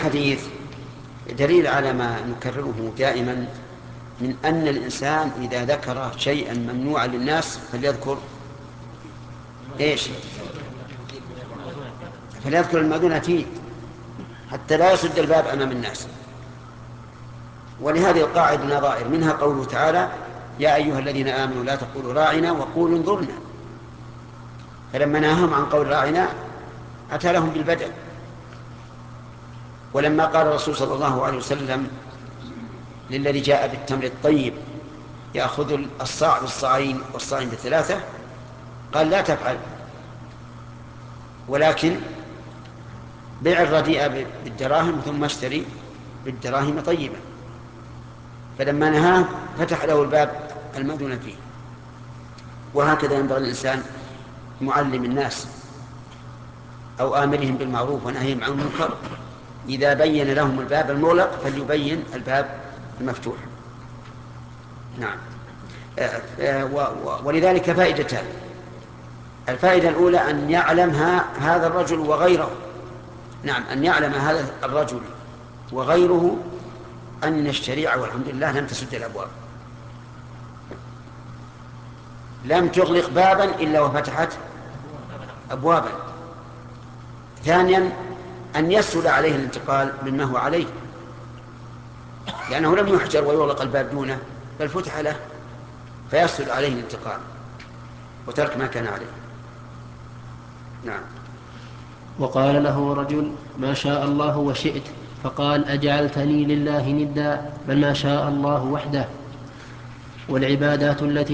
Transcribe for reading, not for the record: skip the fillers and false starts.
الحديث دليل على ما نكرره دائما من أن الإنسان إذا ذكر شيئا ممنوعا للناس فليذكر إيش؟ فليذكر المأذون فيه حتى لا يسد الباب أمام الناس. ولهذه القاعدة نظائر، منها قوله تعالى: يا أيها الذين آمنوا لا تقولوا راعنا وقولوا انظرنا. فلما نهاهم عن قول راعنا أتى لهم بالبدل. ولما قال الرسول صلى الله عليه وسلم للذي جاء بالتمر الطيب يأخذ الصاع بالصاعين والصاعين بالثلاثة، قال: لا تفعل، ولكن بيع الرديء بالدراهم ثم اشتري بالدراهم طيبا. فلما نهاه فتح له الباب المأذون فيه. وهكذا ينبغي الإنسان معلم الناس أو آمرهم بالمعروف ونهيهم عن المنكر إذا بين لهم الباب المغلق فليبين الباب المفتوح. نعم. ولذلك فائدتان: الفائدة الأولى أن يعلم هذا الرجل وغيره، نعم، أن يعلم هذا الرجل وغيره أن الشريعة والحمد لله لم تسد الأبواب، لم تغلق بابا إلا وفتحت أبوابا. ثانيا أن يسهل عليه الانتقال مما هو عليه، لأنه لم يحجر ويغلق الباب دونه، بل فتح له، فيسهل عليه الانتقال وترك ما كان عليه. نعم. وقال له رجل: ما شاء الله وشئت. فقال: أجعلتني لله ندا؟ بل ما شاء الله وحده. والعبادات التي